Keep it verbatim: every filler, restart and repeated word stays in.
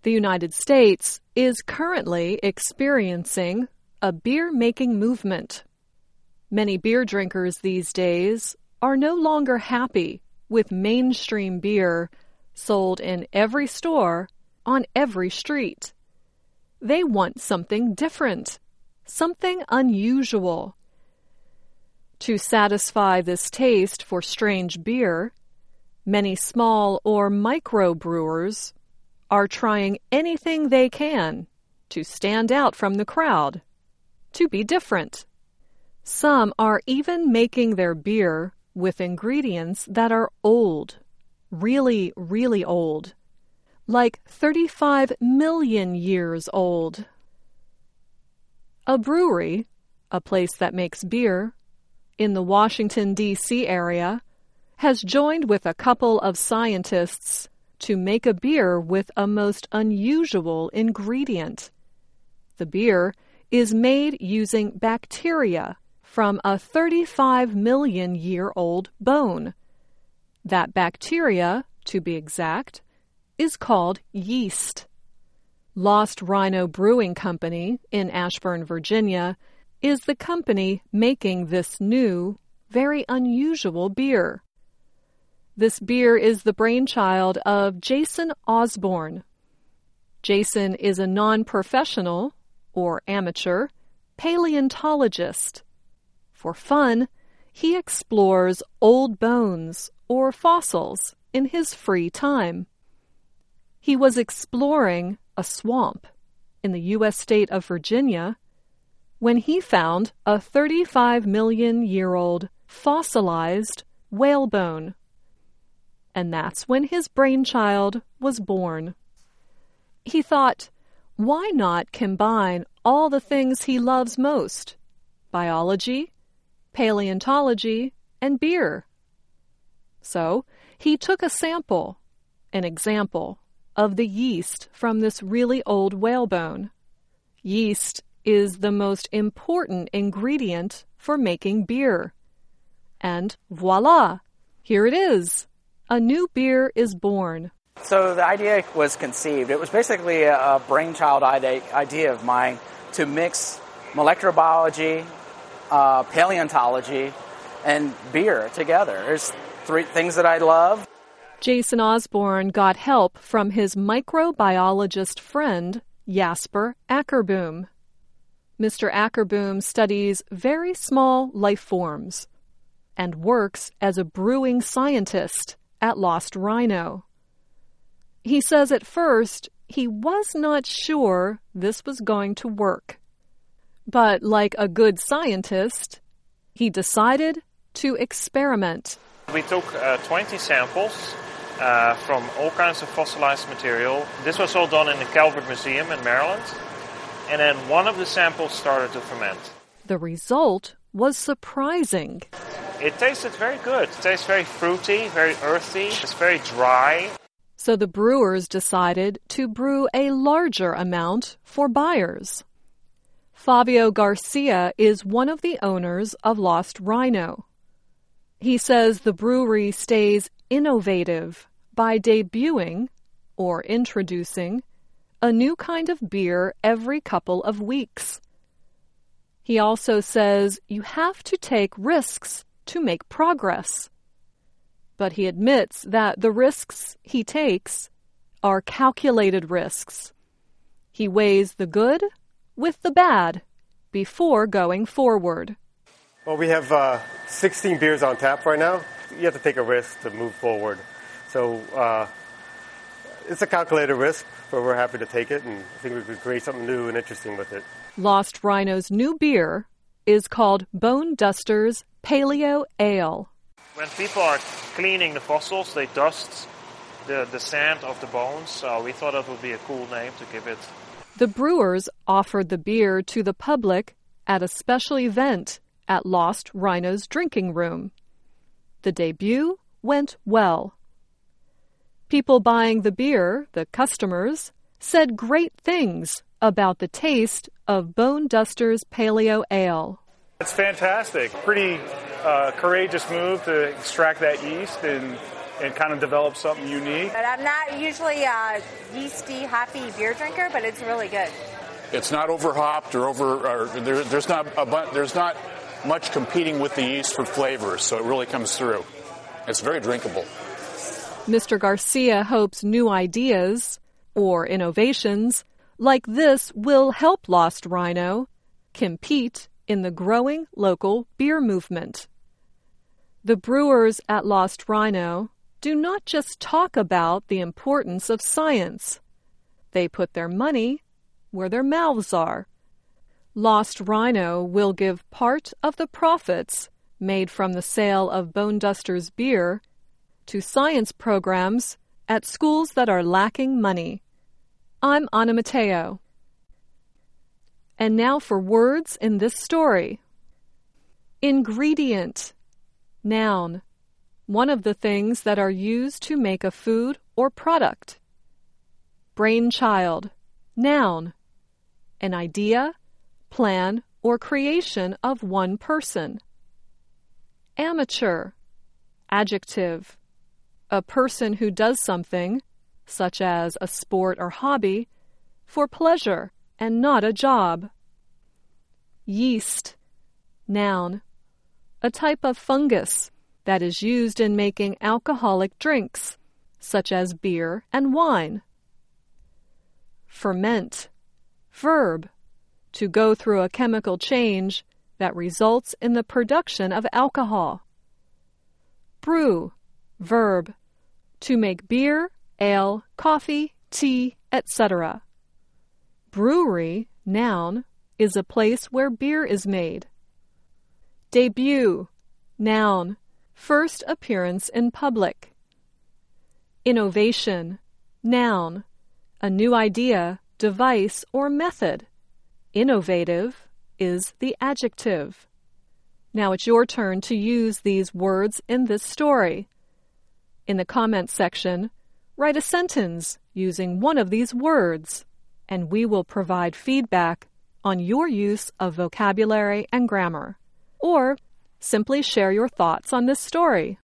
The United States is currently experiencing a beer-making movement. Many beer drinkers these days are no longer happy with mainstream beer sold in every store on every street. They want something different, something unusual. To satisfy this taste for strange beer, many small or micro brewers are trying anything they can to stand out from the crowd, to be different. Some are even making their beer with ingredients that are old, really, really old, like thirty-five million years old. A brewery, a place that makes beer, in the Washington, D C area, has joined with a couple of scientists to make a beer with a most unusual ingredient. The beer is made using bacteria from a thirty-five million year old bone. That bacteria, to be exact, is called yeast. Lost Rhino Brewing Company in Ashburn, Virginia, is the company making this new, very unusual beer. This beer is the brainchild of Jason Osborne. Jason is a non-professional, or amateur, paleontologist. For fun, he explores old bones or fossils in his free time. He was exploring a swamp in the U S state of Virginia when he found a thirty-five million year old fossilized whalebone. And that's when his brainchild was born. He thought, why not combine all the things he loves most? Biology, paleontology, and beer. So he took a sample, an example, of the yeast from this really old whalebone. Yeast is the most important ingredient for making beer. And voila, here it is. A new beer is born. So the idea was conceived. It was basically a brainchild idea of mine to mix molecular biology, uh, paleontology, and beer together. There's three things that I love. Jason Osborne got help from his microbiologist friend, Jasper Ackerboom. Mister Ackerboom studies very small life forms and works as a brewing scientist at Lost Rhino. He says at first he was not sure this was going to work. But like a good scientist, he decided to experiment. We took uh, twenty samples uh, from all kinds of fossilized material. This was all done in the Calvert Museum in Maryland. And then one of the samples started to ferment. The result was surprising. It tasted very good. It tastes very fruity, very earthy. It's very dry. So the brewers decided to brew a larger amount for buyers. Fabio Garcia is one of the owners of Lost Rhino. He says the brewery stays innovative by debuting, or introducing, a new kind of beer every couple of weeks. He also says you have to take risks to make progress. But he admits that the risks he takes are calculated risks. He weighs the good with the bad before going forward. Well, we have uh, sixteen beers on tap right now. You have to take a risk to move forward. So uh, it's a calculated risk, but we're happy to take it, and I think we could create something new and interesting with it. Lost Rhino's new beer is called Bone Dusters Paleo Ale. When people are cleaning the fossils, they dust the, the sand of the bones, so we thought that would be a cool name to give it. The brewers offered the beer to the public at a special event at Lost Rhino's drinking room. The debut went well. People buying the beer, the customers, said great things about the taste of Bone Dusters Paleo Ale. It's fantastic. Pretty uh, courageous move to extract that yeast and and kind of develop something unique. But I'm not usually a yeasty, hoppy beer drinker, but it's really good. It's not overhopped or over. Or there, there's not a bu- there's not much competing with the yeast for flavors, so it really comes through. It's very drinkable. Mister Garcia hopes new ideas or innovations like this will help Lost Rhino compete in the growing local beer movement. The brewers at Lost Rhino do not just talk about the importance of science. They put their money where their mouths are. Lost Rhino will give part of the profits made from the sale of Bone Dusters beer to science programs at schools that are lacking money. I'm Anna Mateo. And now for words in this story. Ingredient. Noun. One of the things that are used to make a food or product. Brainchild. Noun. An idea, plan, or creation of one person. Amateur. Adjective. A person who does something, such as a sport or hobby, for pleasure and not a job. Yeast. Noun. A type of fungus that is used in making alcoholic drinks, such as beer and wine. Ferment. Verb. To go through a chemical change that results in the production of alcohol. Brew. Verb. To make beer, ale, coffee, tea, et cetera. Brewery, noun, is a place where beer is made. Debut, noun, first appearance in public. Innovation, noun, a new idea, device, or method. Innovative is the adjective. Now it's your turn to use these words in this story. In the comments section, write a sentence using one of these words, and we will provide feedback on your use of vocabulary and grammar. Or simply share your thoughts on this story.